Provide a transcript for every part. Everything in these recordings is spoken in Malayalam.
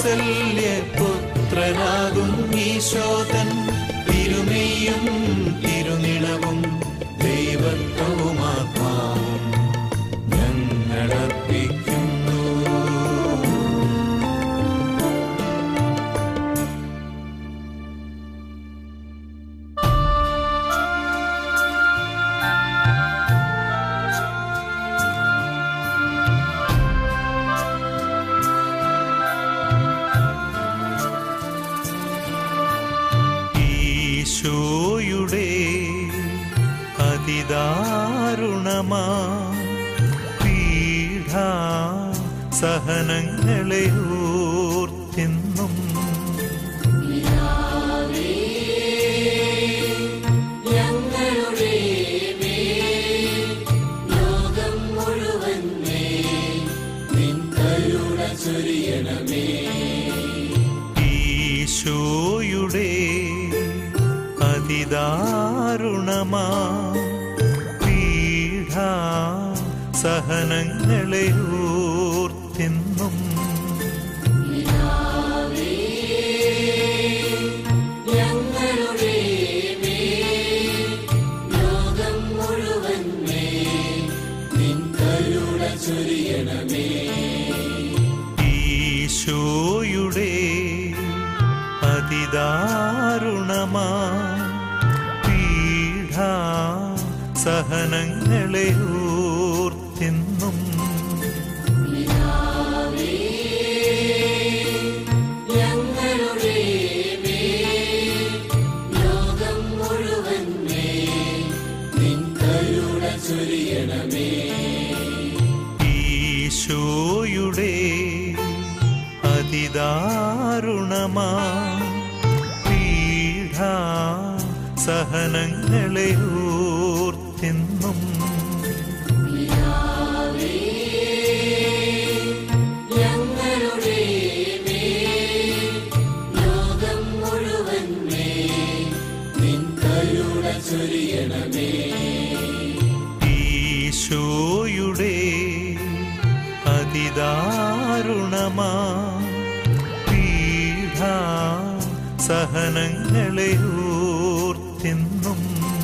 വാത്സല്യപുത്രനാകും ഈശോതൻ തിരുമേയും തിരുനിണവും ദൈവത്വവുമാത്മാവും ഞങ്ങളർപ്പിക്കുന്നു. ഈശോയുടെ അതിദാരുണമാ പീഡാ സഹനങ്ങളെ ഓർത്തിന്നും ഈശോയുടെ അതിദാരുണമാ പീഡാ സഹനങ്ങളെ ഓർത്തിന്നും ഈശോയുടെ അതിദാരുണമാ പീഡാ സഹനങ്ങളെ ഓർത്തിന്നും ഈശോയുടെ അതിദാരുണമാ പീഡാ സഹനങ്ങളെ ഓർത്തിന്നും ഈശോയുടെ അതിദാരുണമാ പീഡാ സഹനങ്ങളെ ഓർത്തിന്നും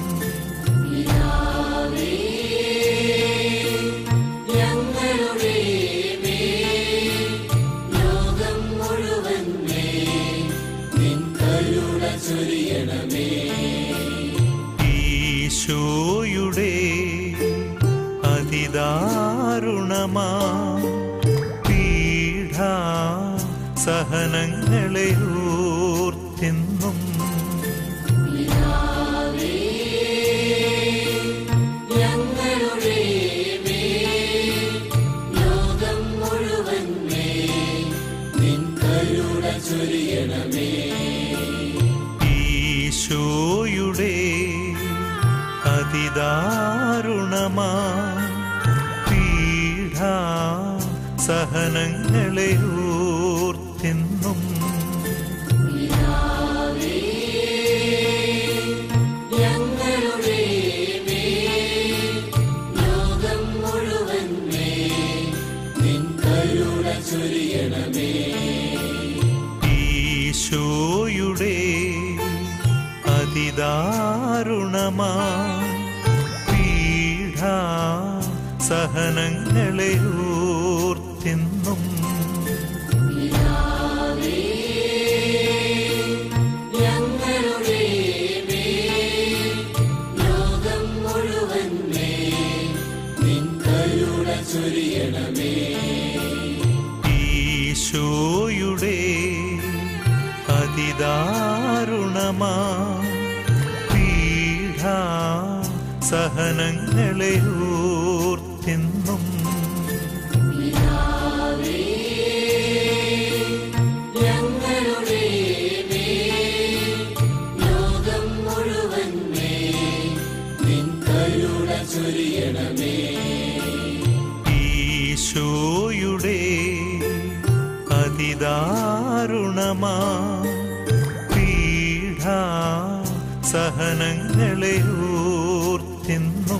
ഈശോയുടെ അതിദാരുണമാ പീഡാ സഹനങ്ങളെ ഓർത്തിന്നും ഈശോയുടെ അതിദാരുണമാ പീഡാ സഹനങ്ങളെ ഓർത്തിന്നും ഈശോയുടെ അതിദാരുണമാ പീഡാ സഹനങ്ങളെ ഓർത്തിന്നും ഈശോയുടെ അതിദാരുണമാ പീഡാ സഹനങ്ങളെ ഓർത്തിന്നും ഈശോയുടെ അതിദാരുണമാ പീഡാ സഹനങ്ങളെ ഓർത്തിന്നും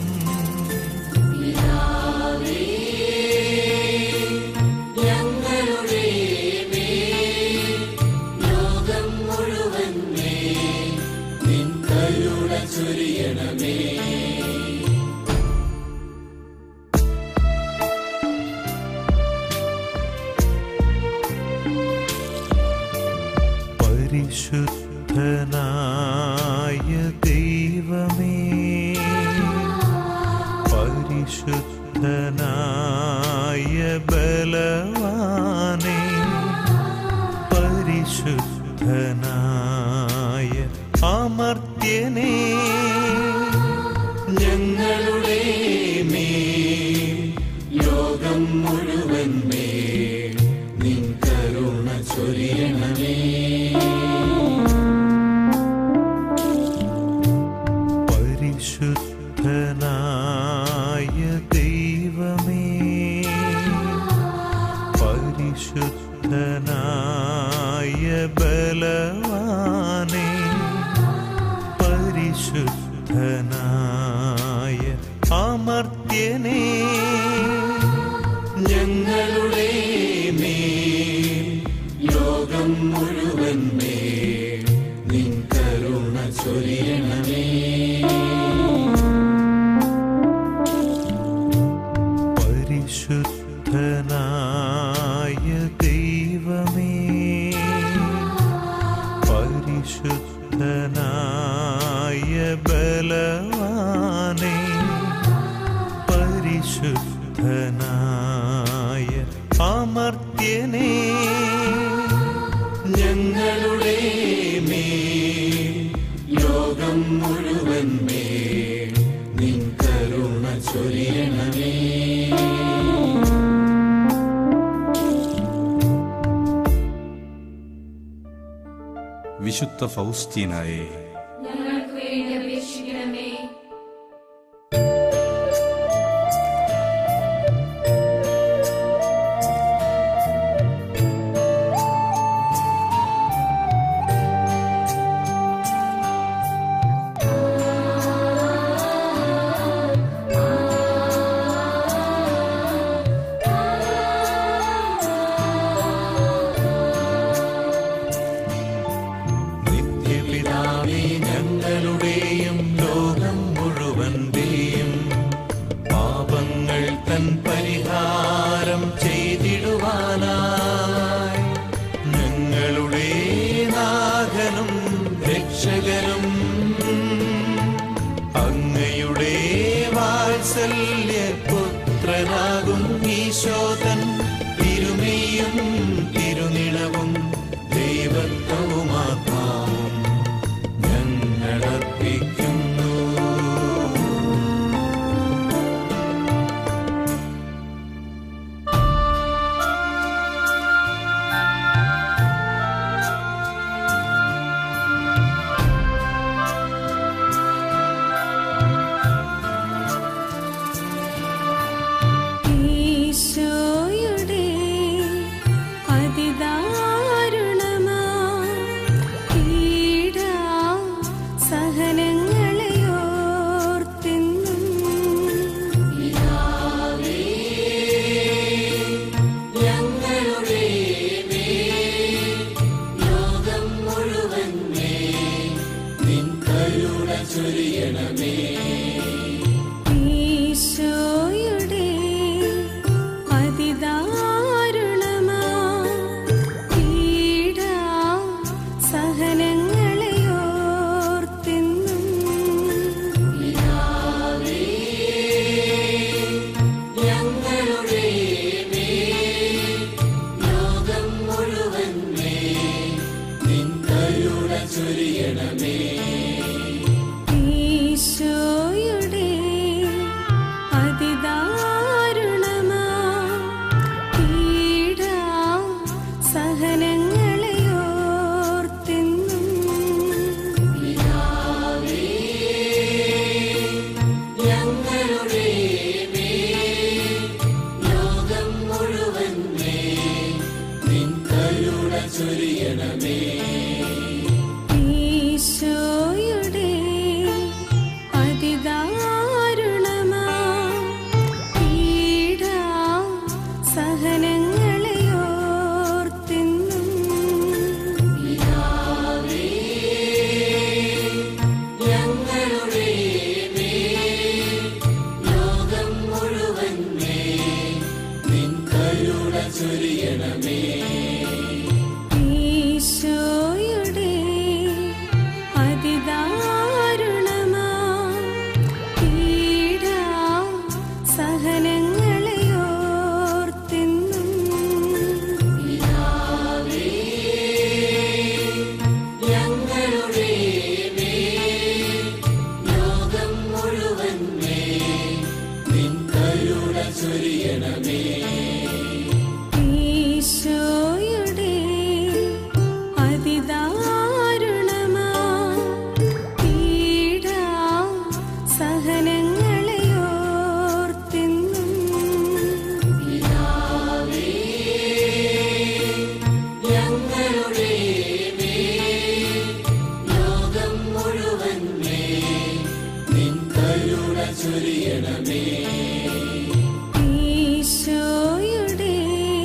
ഞങ്ങളുടെ മേൽ പരിശുദ്ധനായ ദൈവമേ, പരിശുദ്ധനായ ബലവാനേ, പരിശുദ്ധനായ അമർത്യനേ, ഞങ്ങളുടെ മേൽ ലോകം മുഴുവൻ മേൽ നിൻ കരുണ ചൊരിയണമേ. പരിശുദ്ധനായ ദൈവമേ, പരിശുദ്ധനായ ബലവാനേ, പരിശുദ്ധനായ അമർത്യനേ, ഞങ്ങളുടെ മേൽ ലോകം മുഴുവൻ മേൽ നിൻ കരുണ ചൊരിയണമേ. പരിശുദ്ധനായ ദൈവമേ, പരിശുദ്ധനായ ബലവാനേ, പരിശുദ്ധനായ അമർത്യനേ, ഞങ്ങളുടെ മേൽ ലോകം മുഴുവൻ മേൽ നിൻ കരുണ ചൊരിയണമേ. വിശുദ്ധ ഫൗസ്റ്റീനായെ ഞങ്ങൾക്ക് വേണ്ടി അപേക്ഷിക്കണമേ. ഞങ്ങളുടെയും ലോകം മുഴുവന്റെയും പാപങ്ങൾ തൻ പരിഹാരം ചെയ്തിടുവാനായി ഞങ്ങളുടെ നാഥനും രക്ഷകനും അങ്ങയുടെ വാത്സല്യ പുത്രനാകും ഈശോതൻ തിരുമേയും തിരുനിളവും ദൈവത്വവുമാത്മാവും ഞങ്ങളർപ്പിക്കുന്നു. ഈശോയുടെ അതിദാരുണമാ പീഡാ സഹനങ്ങളെ ഓർത്തെന്നും പിതാവേ, ഞങ്ങളുടെ മേൽ ലോകം മുഴുവൻ മേൽ നിൻ കരുണ ചൊരിയണമേ. ഈശോയുടെ അതിദാരുണമാ പീഡാ സഹനങ്ങളെ ഓർത്തെന്നും പിതാവേ, ഞങ്ങളുടെ മേൽ ലോകം മുഴുവൻ മേൽ നിൻ കരുണ ചൊരിയണമേ. ഈശോയുടെ അതിദാരുണമാ പീഡാ സഹനങ്ങളെ ഓർത്തെന്നും പിതാവേ, ഞങ്ങളുടെ മേൽ ലോകം മുഴുവൻ മേൽ നിൻ കരുണ ചൊരിയണമേ. ഈശോയുടെ അതിദാരുണമാ പീഡാ സഹനങ്ങളെ ഓർത്തെന്നും പിതാവേ, ഞങ്ങളുടെ മേൽ ലോകം മുഴുവൻ മേൽ നിൻ കരുണ ചൊരിയണമേ. ഈശോയുടെ ചൊരിയണമേ. ഈശോയുടെ അതിദാരുണമാ പീഡാ സഹനങ്ങളെ ഓർത്തെന്നും പിതാവേ, ഞങ്ങളുടെ മേൽ, ലോകം മുഴുവൻ മേൽ നിൻ കരുണ ചൊരിയണമേ. ഈശോയുടെ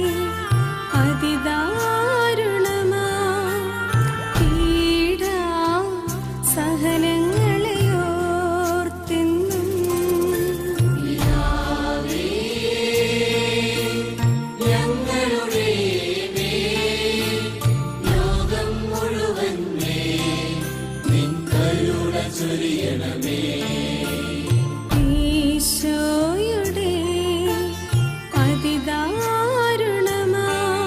അതിദാരുണമാ പീഡാ സഹനങ്ങളെ ഓർത്തെന്നും പിതാവേ, ഞങ്ങളുടെ മേൽ, ലോകം മുഴുവൻ മേൽ നിൻ കരുണ ചൊരിയണമേ. ഈശോയുടെ അതിദാരുണമാ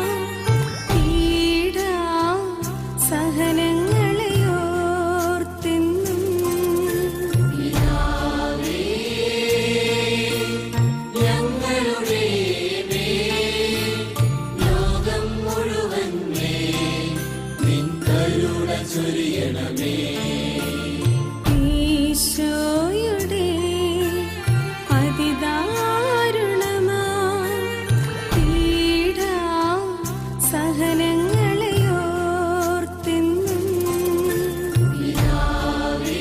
പീഡാ സഹനങ്ങളെ ഓർത്തെന്നും പിതാവേ, ഞങ്ങളുടെ മേൽ, ലോകം മുഴുവൻ മേൽ നിൻ കരുണ ചൊരിയണമേ. ഈശോയുടെ അതിദാരുണമാ പീഡാ സഹനങ്ങളെ ഓർത്തെന്നും പിതാവേ,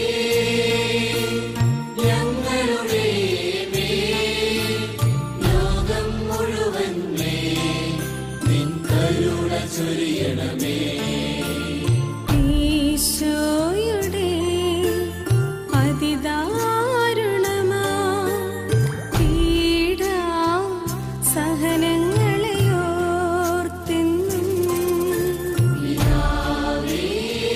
ഞങ്ങളുടെ മേൽ, ലോകം മുഴുവൻ മേൽ നിൻ കരുണ ചൊരിയണമേ. ഈശോയുടെ അതിദാരുണമാ പീഡാ സഹനങ്ങളെ ഓർത്തെന്നും പിതാവേ,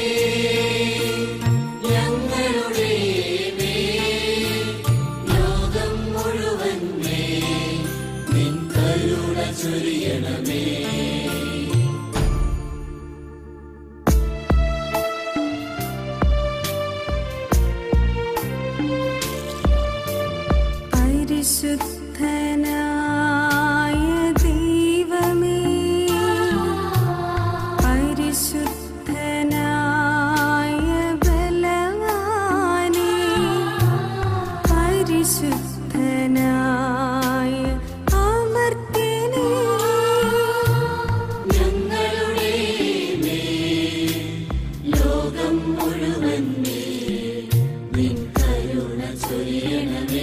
ഞങ്ങളുടെ മേൽ, ലോകം മുഴുവൻ മേൽ നിൻ കരുണ ചൊരിയണമേ. പരിശുദ്ധനായ ദൈവമേ, പരിശുദ്ധനായ ബലവാനേ, പരിശുദ്ധനായ അമർത്യനേ, ഞങ്ങളുടെ മേൽ, ലോകം മുഴുവൻ മേൽ നിൻ കരുണ ചൊരിയണമേ.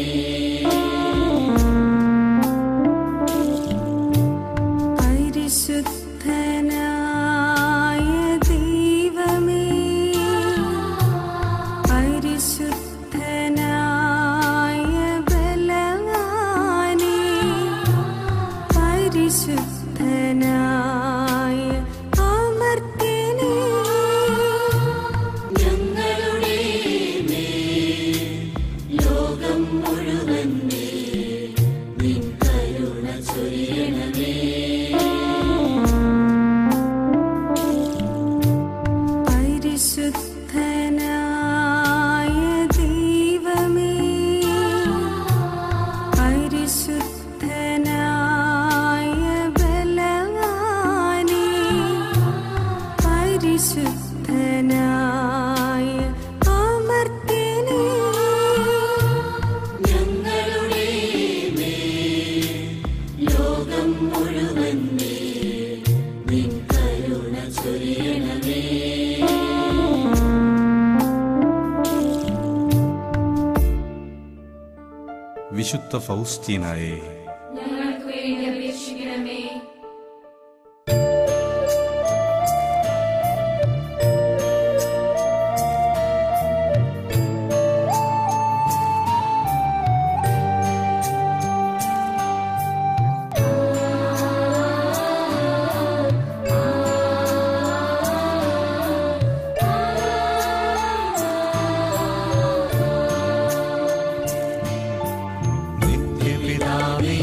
പരിശുദ്ധനായ ദൈവമേ, പരിശുദ്ധനായ ബലവാനേ, പരിശുദ്ധനായ അമർത്യനേ, ഞങ്ങളുടെ മേൽ, ലോകം മുഴുവൻ മേൽ നിൻ കരുണ ചൊരിയണമേ. പരിശുദ്ധനായ ദൈവമേ, പരിശുദ്ധനായ ബലവാനേ, പരിശുദ്ധനായ അമർത്യനേ, ഞങ്ങളുടെ മേൽ, ലോകം മുഴുവൻ മേൽ നിൻ കരുണ ചൊരിയണമേ. വിശുദ്ധ ഫൗസ്റ്റീനായെ ഞങ്ങൾക്ക് വേണ്ടി അപേക്ഷിക്കണമേ. നിത്യപിതാവേ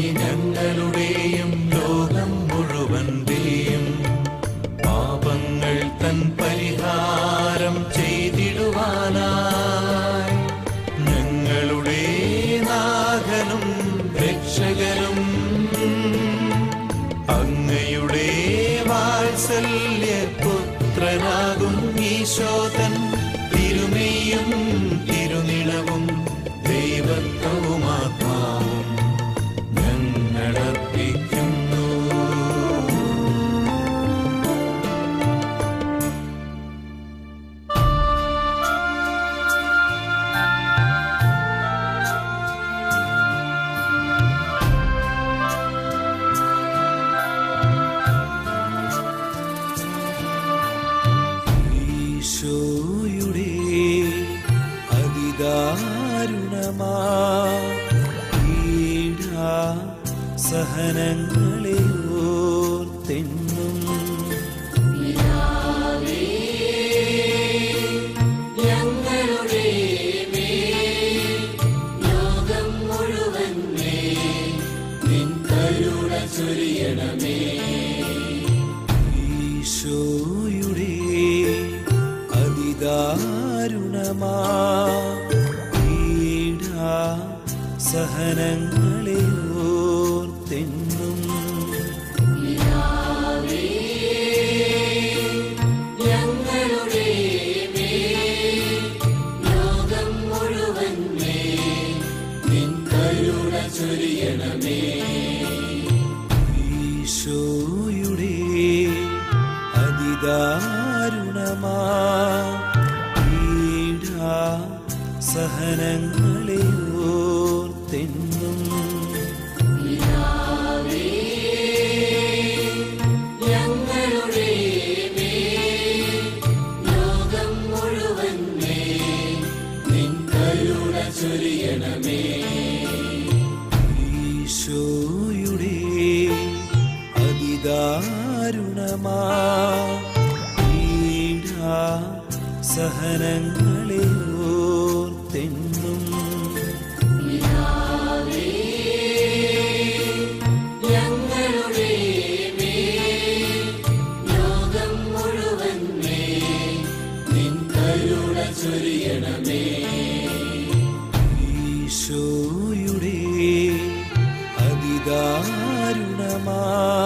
വാത്സല്യപുത്രനാകും ഈശോതൻ തിരുമേയും തിരുനിളവും ദൈവത്വവുമാത്മാവും ഞങ്ങളർപ്പിക്കുന്നു. ഈശോയുടെ അതിദാരുണമാ പീഡാ സഹനങ്ങളെ ഓർത്തെന്നും ഞങ്ങളുടെ മേൽ ലോകം മുഴുവൻ മേൽ നിൻ കരുണ ചൊരിയണമേ. ഈശോയുടെ അതിദാരുണമാ പീഡാ സഹനങ്ങളെ ഓർത്തെന്നും ഞങ്ങളുടെ മേൽ ലോകം മുഴുവൻ മേൽ നിൻ കരുണ ചൊരിയണമേ. ഈശോയുടെ അതിദാരുണമാ പീഡാ സഹനങ്ങളെ ഓർത്തെന്നും ഞങ്ങളുടെ മേൽ ലോകം മുഴുവൻ മേൽ നിൻ കരുണ ചൊരിയണമേ. ഈശോയുടെ അതിദാരുണമാ പീഡാ സഹനങ്ങളെ ഓർത്തെന്നും ഞങ്ങളുടെ മേൽ ലോകം മുഴുവൻ മേൽ നിൻ കരുണ ചൊരിയണമേ. ഈശോയുടെ അതിദാരുണമാ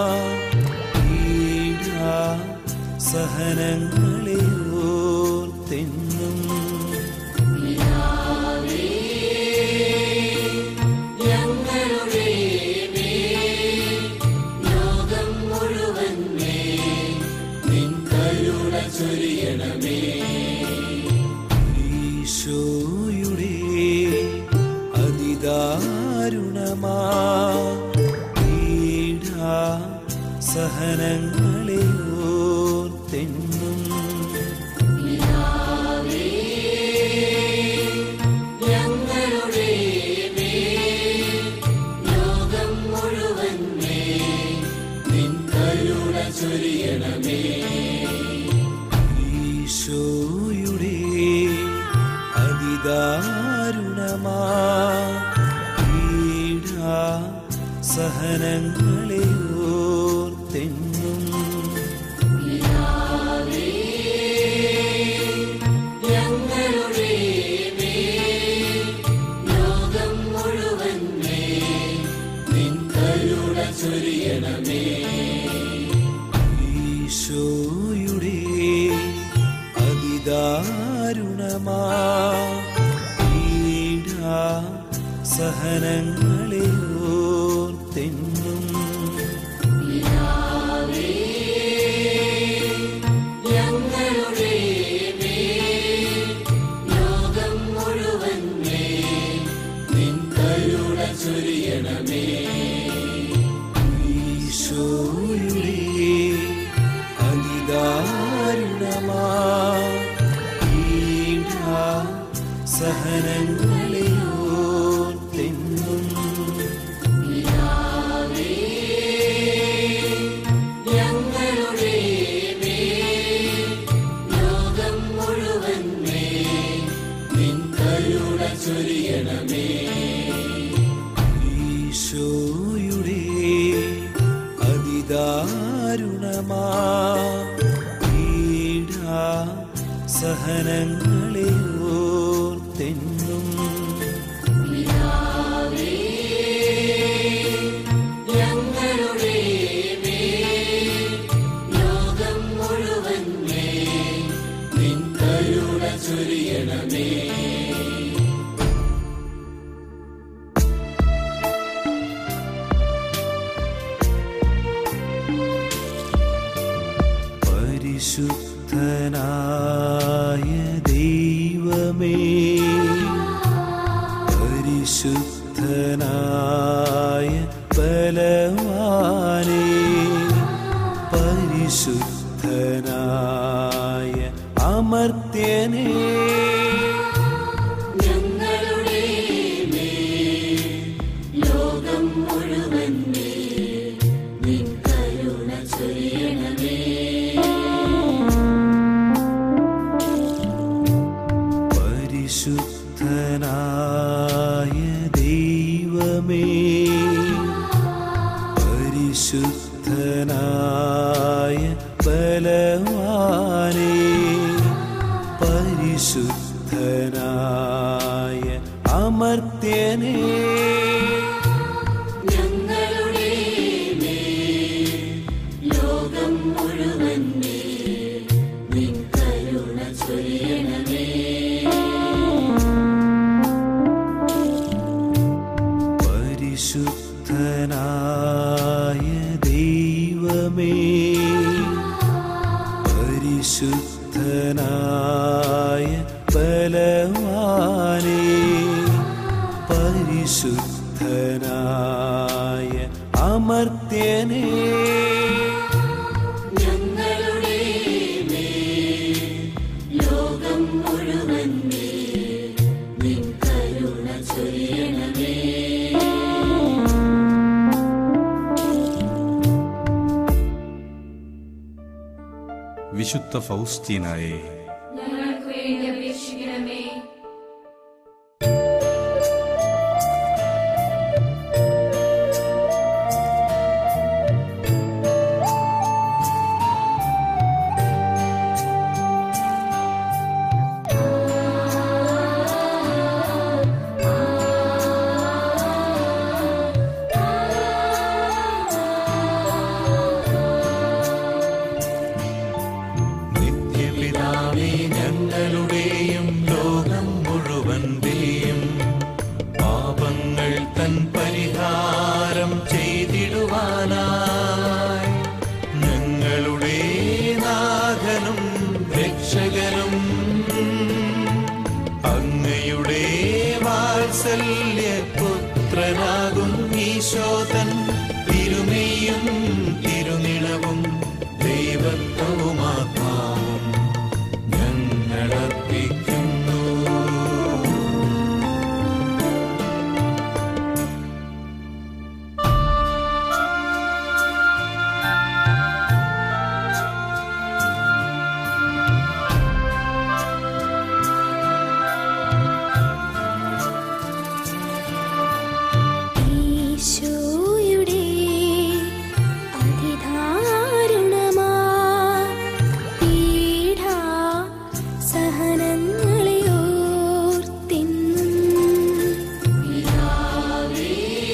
പീഡാ സഹനങ്ങളെ ഓർത്തെന്നും ഞങ്ങളുടെ മേൽ ലോകം മുഴുവൻ മേൽ നിൻ കരുണ ചൊരിയണമേ. ഈശോയുടെ അതിദാരുണമാ പീഡാ സഹനങ്ങളെ ഓർത്തെന്നും ഞങ്ങളുടെ മേൽ ലോകം മുഴുവൻ മേൽ നിൻ കരുണ ചൊരിയണമേ. ഈശോയുടെ അതിദാരുണമാ പീഡാ സഹനങ്ങളെ ഓർത്തെന്നും ഞങ്ങളുടെ മേൽ ലോകം മുഴുവൻ മേൽ നിൻ കരുണ ചൊരിയണമേ. ഈശോയുടെ അതിദാരുണമാ പീഡാ സഹനങ്ങളെ ഓർത്തെന്നും ഞങ്ങളുടെ മേൽ ലോകം മുഴുവൻ മേൽ നിൻ കരുണ ചൊരിയണമേ. ഈശോയുടെ അതിദാരുണമാ പീഡാ സഹനങ്ങളെ ഓർത്തെന്നും ഞങ്ങളുടെ മേൽ ലോകം മുഴുവൻ മേൽ നിൻ കരുണ ചൊരിയണമേ. ഈശോയുടെ അതിദാരുണമാ പീഡാ സഹനങ്ങളെ ഓർത്തെന്നും ഞങ്ങളുടെ മേൽ ലോകം പരിശുദ്ധനായ അമർത്യനേ ഞങ്ങളുടെ മേൽ ലോകം മുഴുവൻ മേൽ നിൻ കരുണ ചൊരിയണമേ. പരിശുദ്ധനായ ദൈവമേ പരിശുദ്ധനായ ബലവാനേ പരിശുദ്ധനായ അമർത്യനേ ഞങ്ങളുടെ മേൽ ലോകം മുഴുവൻ മേൽ നിൻ കരുണ ചൊരിയണമേ. പരിശുദ്ധനായ ദൈവമേ പരിശുദ്ധനായ ബലവാനേ പരിശുദ്ധനായ അമർത്യനേ ഞങ്ങളുടെ മേൽ ലോകം മുഴുവൻ മേൽ നിൻ കരുണ ചൊരിയണമേ. വിശുദ്ധ ഫൗസ്റ്റീനായെ ഞങ്ങൾക്ക് വേണ്ടി അപേക്ഷിക്കണമേ. നിത്യപിതാവേ ഞങ്ങളുടെയും ലോകം മുഴുവന്റെയും പാപങ്ങൾ തൻ പരിഹാരം ചെയ്തിടുവാനായി ഞങ്ങളുടെ നാഥനും രക്ഷകനും അങ്ങയുടെ വാത്സല്യ പുത്രനാകും ഈശോതൻ തിരുമേയും തിരുനിണവും ദൈവത്വവുമാത്മാവും ഞങ്ങളർപ്പിക്കുന്നു. ഈശോയുടെ അതിദാരുണമാ പീഡാ സഹനങ്ങളെ ഓർത്തിന്നും പിതാവേ,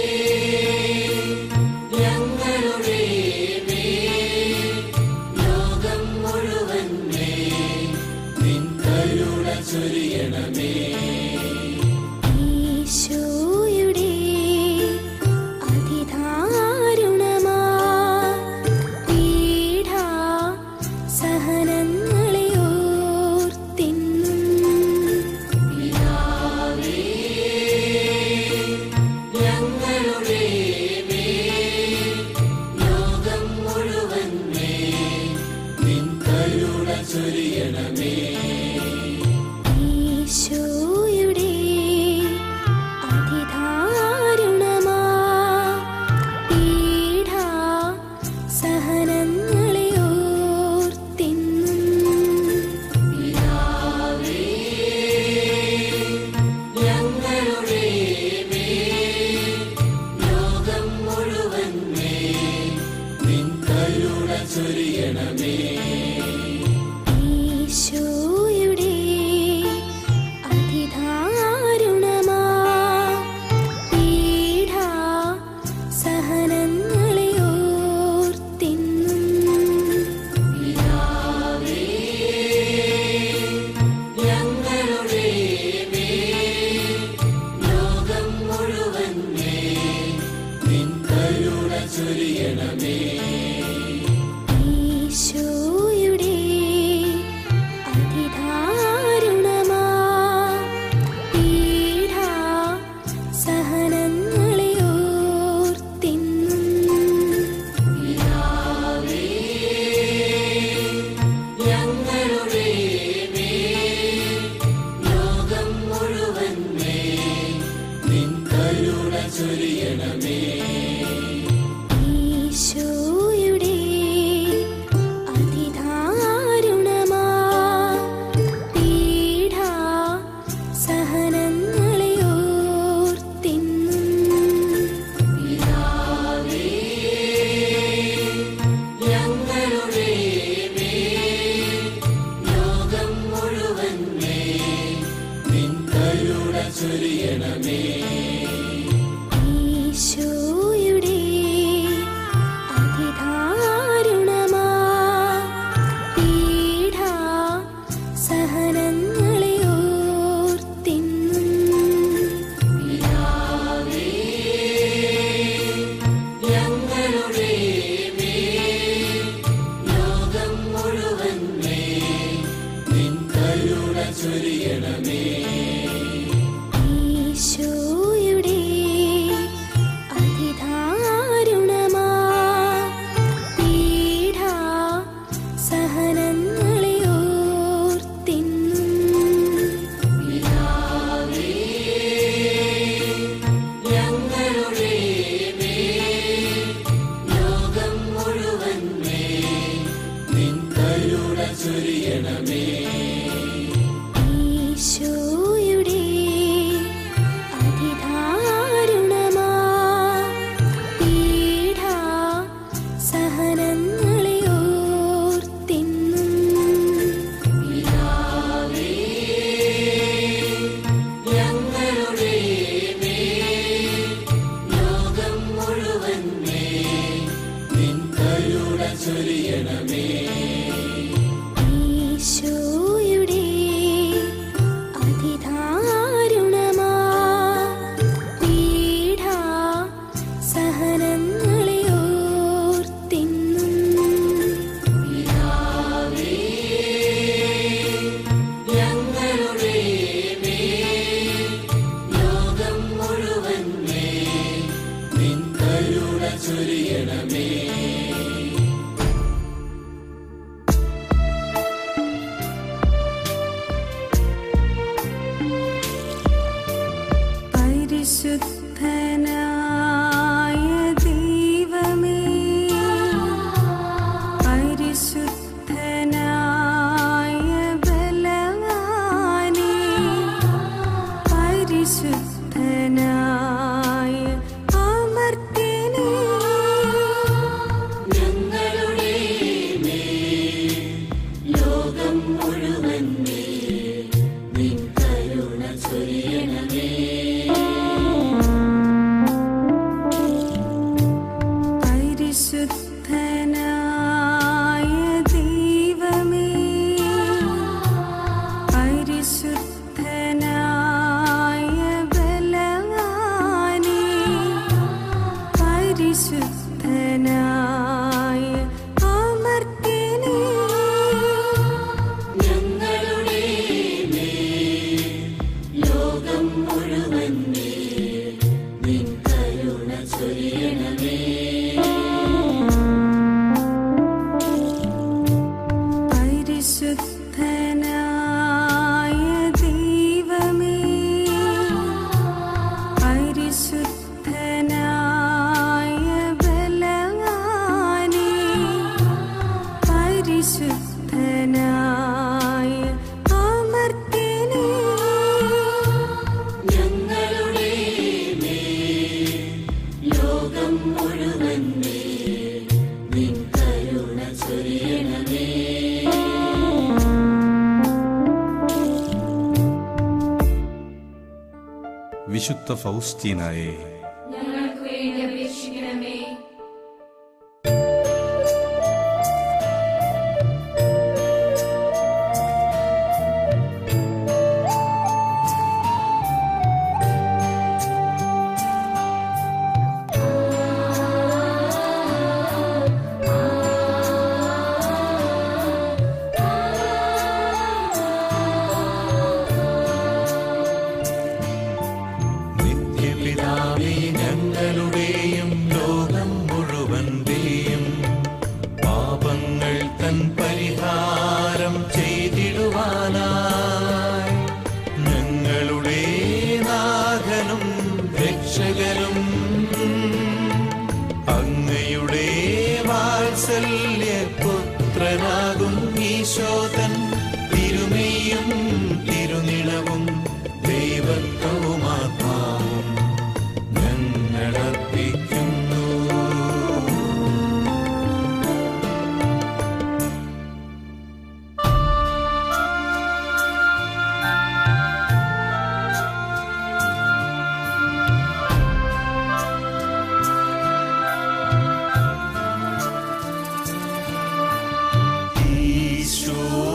ഞങ്ങളുടെ മേൽ ലോകം മുഴുവൻ മേൽ നിൻ കരുണ ചൊരിയണമേ. ഈശോയുടെ അതിദാരുണമാ പീഡാ സഹനങ്ങളെ ഓർത്തിന്നും പിതാവേ, ഞങ്ങളുടെ മേൽ ലോകം മുഴുവൻ മേൽ നിൻ കരുണ ചൊരിയണമേ. ഈശോയുടെ അതിദാരുണമാ പീഡാ സഹനങ്ങളെ ഓർത്തിന്നും പിതാവേ, ഞങ്ങളുടെ മേൽ ലോകം മുഴുവൻ മേൽ നിൻ കരുണ ചൊരിയണമേ. ഈശോയുടെ അതിദാരുണമാ പീഡാ സഹനങ്ങളെ ഓർത്തിന്നും പിതാവേ, ഞങ്ങളുടെ മേൽ ലോകം മുഴുവൻ മേൽ നിൻ കരുണ ചൊരിയണമേ. ഈശോയുടെ അതിദാരുണമാ പീഡാ സഹനങ്ങളെ ഓർത്തിന്നും ചൊരിയണമേ. ഈശോയുടെ അതിദാരുണമാ പീഡാ സഹനങ്ങളെ ഓർത്തിന്നും പിതാവേ, ഞങ്ങളുടെ മേൽ, ലോകം മുഴുവൻ മേൽ നിൻ കരുണ ചൊരിയണമേ. പരിശുദ്ധനായ ദൈവമേ, പരിശുദ്ധനായ ബലവാനേ, പരിശുദ്ധനായ അമർത്യനേ, ഞങ്ങളുടെ മേൽ, ലോകം മുഴുവൻ മേൽ നിൻ കരുണ ചൊരിയണമേ. പരിശുദ്ധനായ ദൈവമേ, പരിശുദ്ധനായ ബലവാനേ, പരിശുദ്ധനായ അമർത്യനേ, ഞങ്ങളുടെ മേൽ, ലോകം മുഴുവൻ മേൽ നിൻ കരുണ ചൊരിയണമേ. പരിശുദ്ധനായ ദൈവമേ, പരിശുദ്ധനായ ബലവാനേ, പരിശുദ്ധനായ അമർത്യനേ, ഞങ്ങളുടെ മേൽ, ലോകം മുഴുവൻ മേൽ നിൻ കരുണ ചൊരിയണമേ. വിശുദ്ധ ഫൗസ്റ്റീനായെ ഞങ്ങൾക്ക് വേണ്ടി അപേക്ഷിക്കണമേ. നിത്യപിതാവേ, ഞങ്ങളുടെയും ലോകം മുഴുവന്റെയും പാപങ്ങൾ തൻ പരിഹാരം ചെയ്തിടുവാനായി ഞങ്ങളുടെ നാഥനും രക്ഷകനും അങ്ങയുടെ വാത്സല്യപുത്രനാകും ഈശോതൻ തിരുമേയും തിരുനിളവും ദൈവത്വവുമാത്മാവും ഞങ്ങളർപ്പിക്കുന്നു. ഈശോ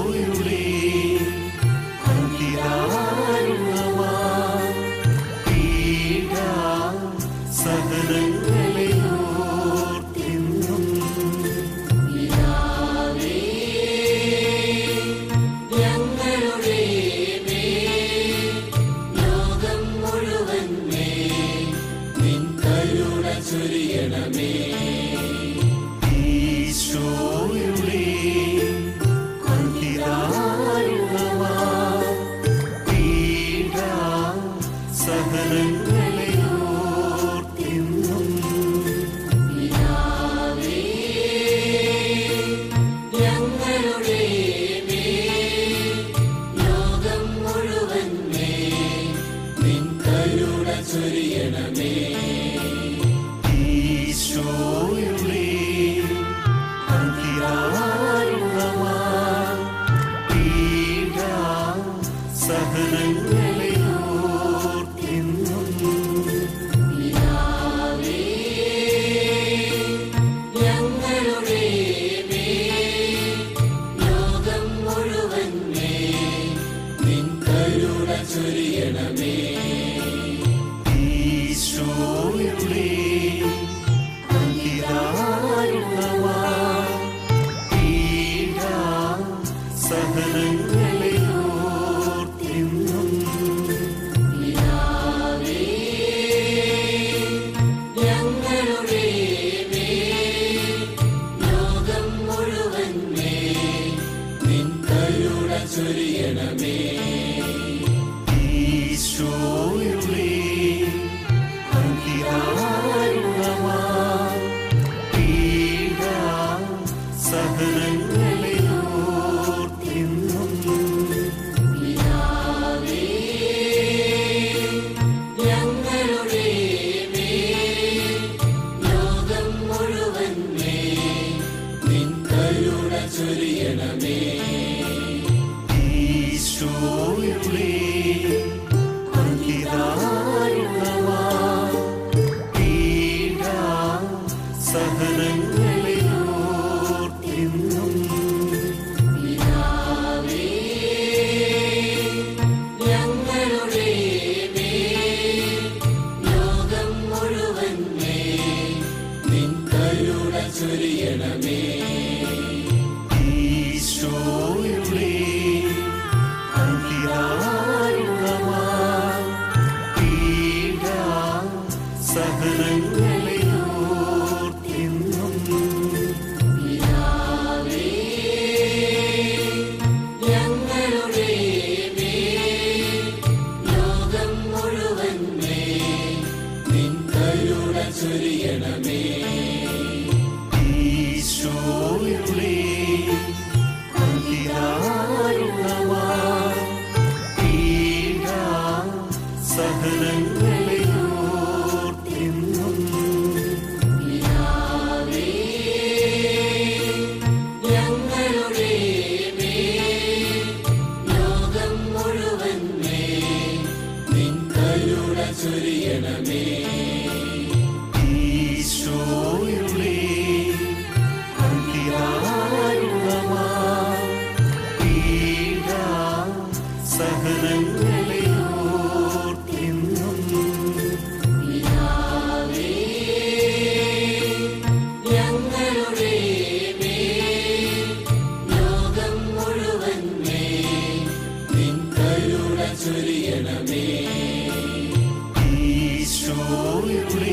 സഹനങ്ങളെ ഓർത്തിന്നും ഞങ്ങളുടെ മേൽ ലോകം മുഴുവൻ മേൽ നിൻ കരുണ ചൊരിയണമേ. ഈശോയുടെ അതിദാരുണമായ പീഡാ സഹനങ്ങളെ ഓർത്തിന്നും ഞങ്ങളുടെ മേൽ ലോകം മുഴുവൻ മേൽ നിൻ കരുണ ചൊരിയണമേ. ഈശോയുടെ അതിദാരുണമായ പീഡാ സഹനങ്ങളെ ഓർത്തിന്നും ഞങ്ങളുടെ മേൽ ലോകം മുഴുവൻ മേൽ നിൻ കരുണ ചൊരിയണമേ. ഈശോയുടെ അതിദാരുണമായ പീഡാ സഹനങ്ങളെ ഓർത്തിന്നും ഞങ്ങളുടെ മേൽ ലോകം മുഴുവൻ മേൽ നിൻ കരുണ ചൊരിയണമേ. ഈശോയുടെ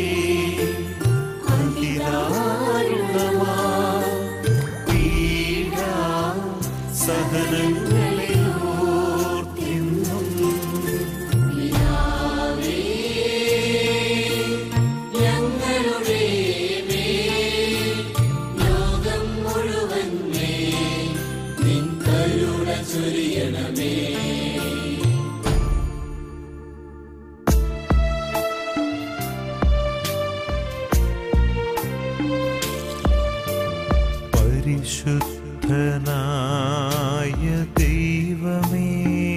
അതിദാരുണമായ പീഡാ സഹനങ്ങളെ ഓർത്തിന്നും ഞങ്ങളുടെ മേൽ ലോകം മുഴുവൻ മേൽ നിൻ കരുണ ചൊരിയണമേ. പരിശുദ്ധനായ ദൈവമേ,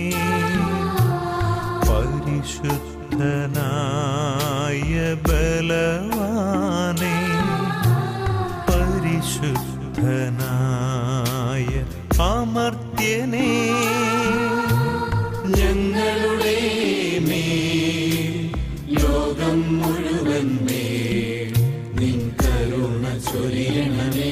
പരിശുദ്ധനായ ബലവാനേ, പരിശുദ്ധനായ അമർത്യനേ, ഞങ്ങളുടെ മേൽ ലോകം മുഴുവൻ മേൽ നിൻ കരുണ ചൊരിയണമേ.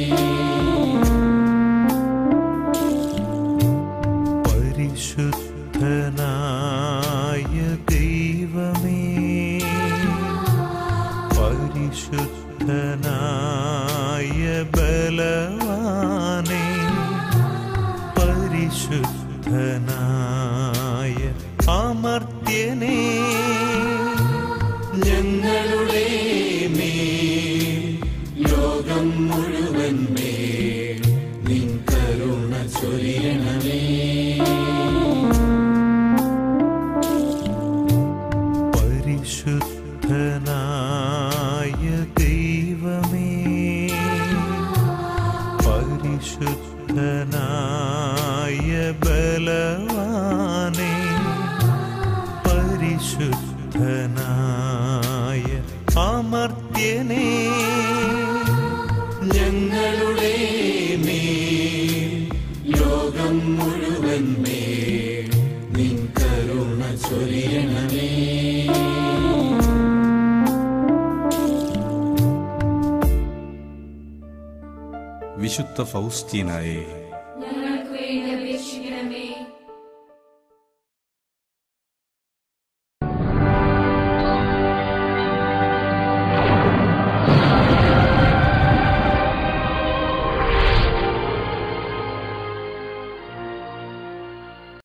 പരിശുദ്ധനായ ദൈവമേ, പരിശുദ്ധനായ ബലവാനേ, പരിശുദ്ധനായ അമർത്യനേ, ഞങ്ങളുടെ മേൽ ലോകം മുഴുവൻ മേൽ നിൻ കരുണ ചൊരിയണമേ. പരിശുദ്ധനായ ദൈവമേ, പരിശുദ്ധനായ ബലവാനേ, പരിശുദ്ധനായ അമർത്യനേ, ഞങ്ങളുടെ മേൽ ലോകം മുഴുവൻ മേൽ നിൻ കരുണ ചൊരിയണമേ. വിശുദ്ധ ഫൗസ്റ്റീനായെ